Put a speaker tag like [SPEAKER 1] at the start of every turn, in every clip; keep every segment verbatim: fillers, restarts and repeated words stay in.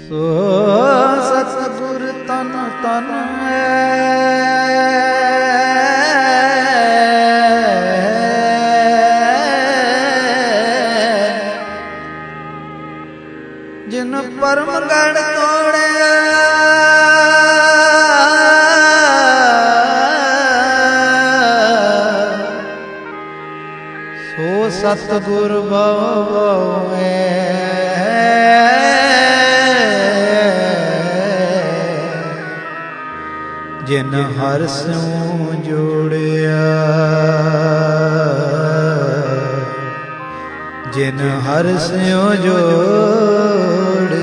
[SPEAKER 1] ਸੋ ਸਤਿਗੁਰ ਤਨ ਤਨ ਜਿਨ ਪਰਮ ਗੜ ਤੋੜਿਆ ਸੋ ਸਤਿਗੁਰ ਬਵੈ ਜਿਨ ਹਰਿ ਸਿਉ ਜੋੜਿਆ ਜਿਨ ਹਰਿ ਸਿਉ ਜੋੜਿਆ।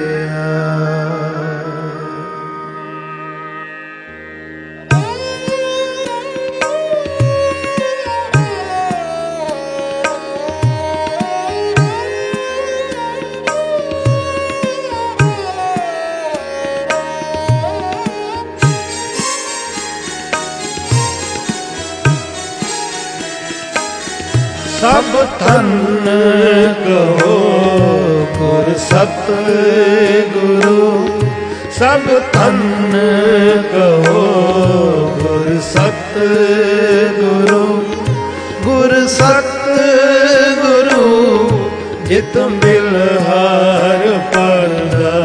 [SPEAKER 2] ਸਭ ਧਨ ਕਹੋ ਗੁਰ ਸਤਿਗੁਰੂ, ਸਭ ਧਨ ਕਹੋ ਗੁਰ ਸਤਿਗੁਰੂ, ਗੁਰ ਸਤਿਗੁਰੂ ਜਿਤ ਮਿਲ ਹਰਿ ਪਰਦਾ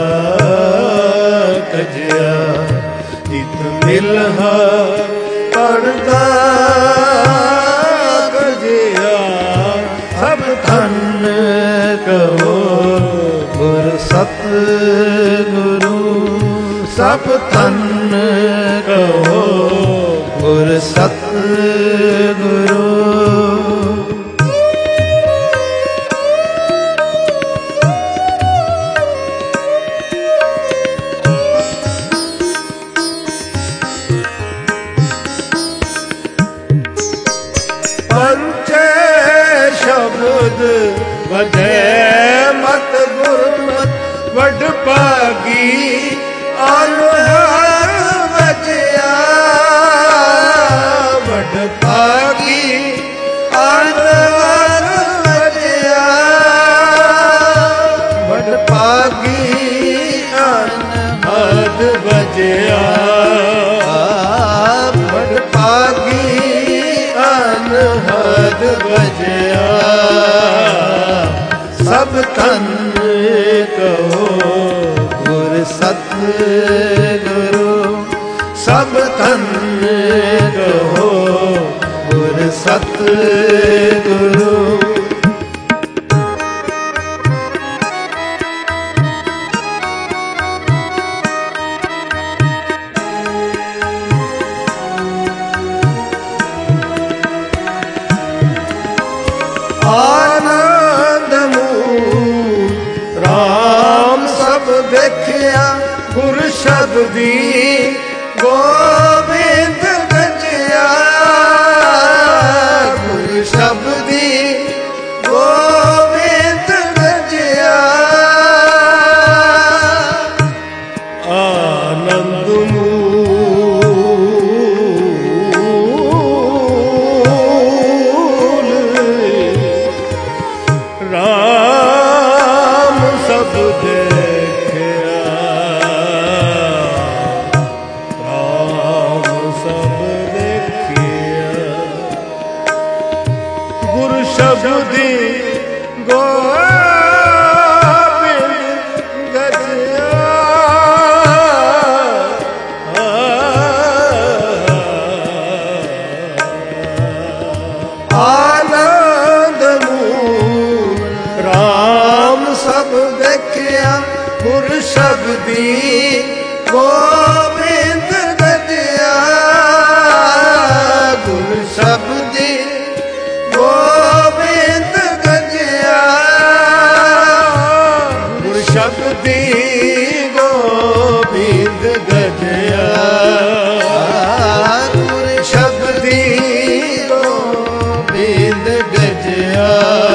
[SPEAKER 2] ਕਜਿਆ, ਜਿਤ ਮਿਲ ਹਰਿ ਪਰਦਾ ਧਨ ਕਹੋ ਗੁਰ ਸਤਿਗੁਰੂ, ਸਭ ਧਨ ਕਹੋ ਗੁਰ ਸਤਿਗੁਰੂ। ਸ਼ਬਦ ਵਜੈ ਮਤ ਗੁਰਮਤਿ ਵਡ ਭਾਗੀ, ਅਨਹਦ ਵਜਿਆ ਵਡ ਭਾਗੀ, ਅਨਹਦ ਵਜਿਆ ਵਡ ਭਾਗੀ, ਅਨਹਦ ਵਜਿਆ ਵਡ ਭਾਗੀ, ਅਨਹਦ ਵਜਿਆ। ਸਭ ਧਨ ਕਹੋ ਗੁਰ ਸਤਿਗੁਰੂ, ਸਭ ਧਨ ਕਹੋ ਗੁਰ ਸਤਿਗੁਰੂ। ਆਨੰਦ ਮੂਲ ਰਾਮ ਸਭ ਦੇਖਿਆ, ਗੁਰ ਸ਼ਬਦੀ ਗੋਬਿੰਦ ਗਜਿਆ, ਗੁਰ ਸ਼ਬਦੀ ਗੋਬਿੰਦ ਗਜਿਆ। ਆਨੰਦ ਰਾਮ ਸਭ ਦੇਖਿਆ, ਰਾਮ ਸਭ ਦੇਖਿਆ, ਗੁਰ ਸ਼ਬਦੀ ਗੋਬਿੰਦ ਗਜਿਆ। ਆਨੰਦ ਮੂਲ ਰਾਮ ਸਭ ਦੇਖਿਆ, ਗੁਰ ਸ਼ਬਦੀ ਗੋਬਿੰਦ ਗਜਿਆ, ਗੁਰ ਸ਼ਬਦੀ ਗੋਬਿੰਦ ਗਜਿਆ, ਗੁਰ ਸ਼ਬਦੀ ਗੋਬਿੰਦ ਗਜਿਆ, ਗੁਰ ਸ਼ਬਦੀ ਗੋਬਿੰਦ ਗਜਿਆ।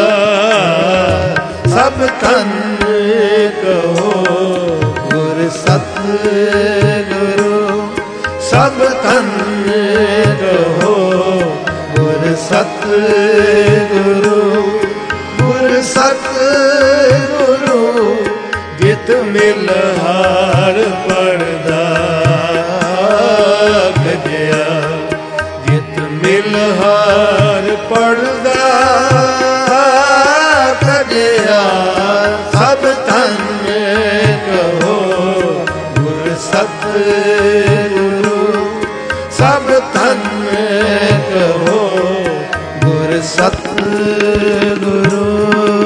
[SPEAKER 2] ਸਭ ਧਨ ਕਹੋ ਗੁਰ ਸਤਿਗੁਰੂ, ਮਿਲ ਹਾਰ ਪੜਦਾ ਗਜਿਆ, ਜਿਤ ਮਿਲ ਹਾਰ ਪੜਦਾ ਗਜਿਆ। ਸਭ ਧਨ ਕਹੋ ਗੁਰ ਸਤਿਗੁਰੂ, ਸਭ ਧਨ ਕਹੋ ਗੁਰ ਸਤਿਗੁਰੂ।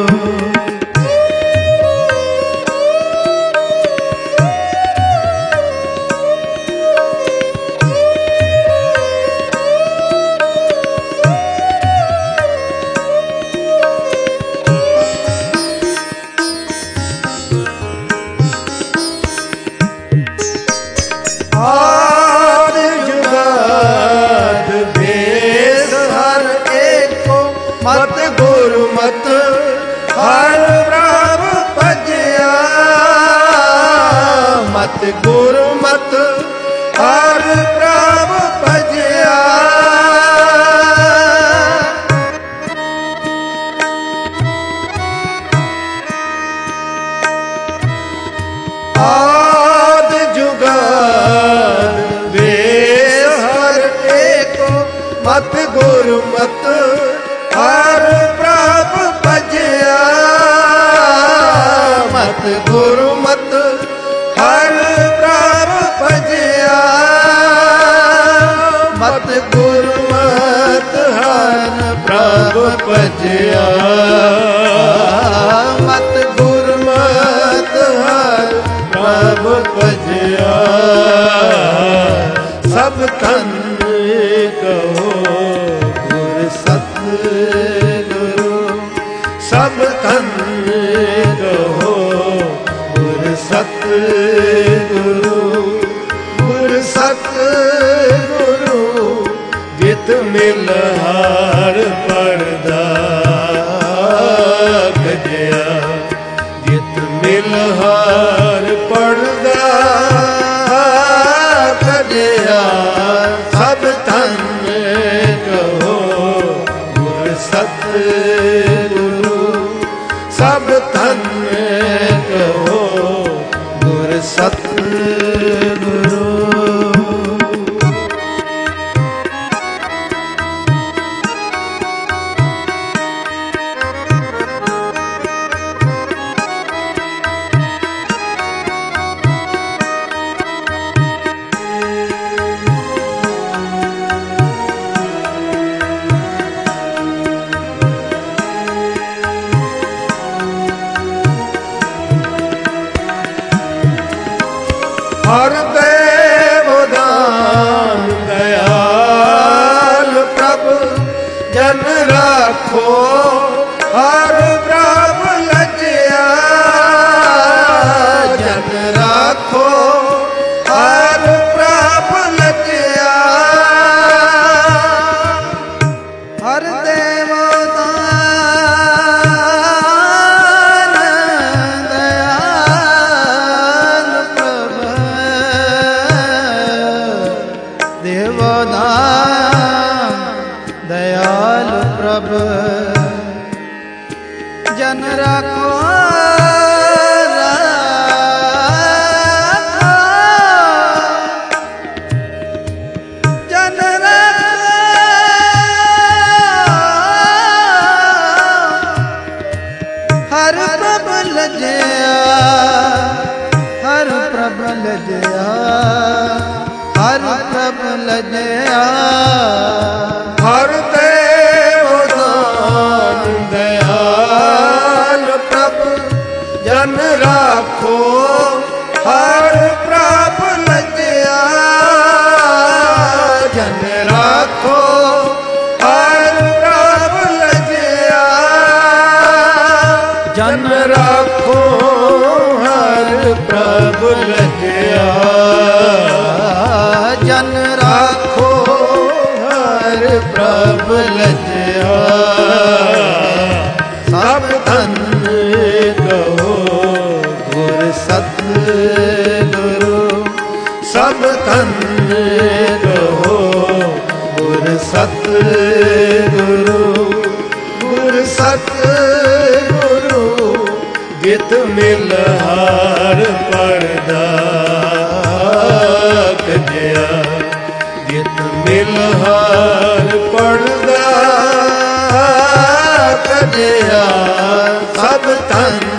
[SPEAKER 2] ਮਤ ਗੁਰੂ ਮਤ ਹਰ ਪ੍ਰਭ ਭਜਿਆ, ਮਤ ਗੁਰੂ ਮਤ ਹਰ ਪ੍ਰਭ ਭਜਿਆ। ਆਦ ਜੁਗਾਦ ਵੇਸ ਹਰ ਏਕੋ, ਮਤ ਗੁਰੂ ਮਤ ਹਰ ਪ੍ਰਭ ਭਜਿਆ, ਮਤ ਗੁਰੂ ਮਤ ਹਰ ਪ੍ਰਭ ਭਜਿਆ। ਮਤ ਗੁਰੂ ਮਤ ਹਰ ਪ੍ਰਭ ਭਜਿਆ, ਮਤ ਗੁਰੂ ਮਤ ਹਰ ਪ੍ਰਭ ਭਜਿਆ। ਸਭ ਧਨ ਕਹੋ ਗੁਰ ਸਤਿਗੁਰੂ, ਸਭ ਧਨ ਕਹੋ ਗੁਰ ਸਤਿਗੁਰੂ, ਗੁਰ ਸਤਿਗੁਰੂ। ਜਿਤ ਮਿਲ ਹਾਰ ਪੜਦਾ ਗਜਿਆ, ਜਿਤ ਮਿਲ ਹਾਰ ਪੜਦਾ ਗਜਿਆ। ਸਭ ਧਨ ਕਹੋ ਗੁਰ ਸਤਿਗੁਰੂ, ਸਭ ਧਨ ਕਹੋ ਗੁਰ ਸਤਿਗੁਰੂ। ਹਰ ਦੇਵ ਦਾਨ ਦਇਆਲ ਪ੍ਰਭ ਜਨ ਰਾਖੋ, ਹਰ ਪ੍ਰਭ ਲਜਿਆ ਜਨ ਰਾਖੋ, ਹਰ ਪ੍ਰਭ ਲਜਿਆ। ਹਰ ਦੇਵ ਦਇਆਲ ਪ੍ਰਭ ਜਨ ਰਾਖੋ, ਰਾਖੋ ਜਨ ਰਾਖੋ। ਹਰ ਪ੍ਰਭ ਲਜਿਆ, ਹਰ ਪ੍ਰਭ ਲਜਿਆ, ਹਰ ਪ੍ਰਭ ਲਜਿਆ। ਹਰ ਦੇਵ ਦਾਨ ਦਇਆਲ ਪ੍ਰਭ ਜਨ ਰਾਖੋ, ਹਰ ਪ੍ਰਭ ਲਜਿਆ ਜਨ ਰਾਖੋ, ਹਰ ਪ੍ਰਭ ਲਜਿਆ। ਜਨ ਰਾਖੋ ਹਰ ਪ੍ਰਭ ਲਜਿਆ, ਜਨ ਰਾਖੋ ਹਰ ਪ੍ਰਭ ਲਜਿਆ। ਸਭ ਧਨ ਕਹੋ ਗੁਰ ਸਤਿਗੁਰੂ, ਸਭ ਧਨ ਕਹੋ ਗੁਰ ਸਤਿਗੁਰੂ, ਗੁਰ ਸਤਿਗੁਰੂ। ਜਿਤ ਮਿਲ ਹਾਰ ਪੜਦਾ ਕਜਿਆ, ਜਿਤ ਮਿਲ ਹਾਰ ਪੜਦਾ ਕਜਿਆ, ਸਭ ਤਨ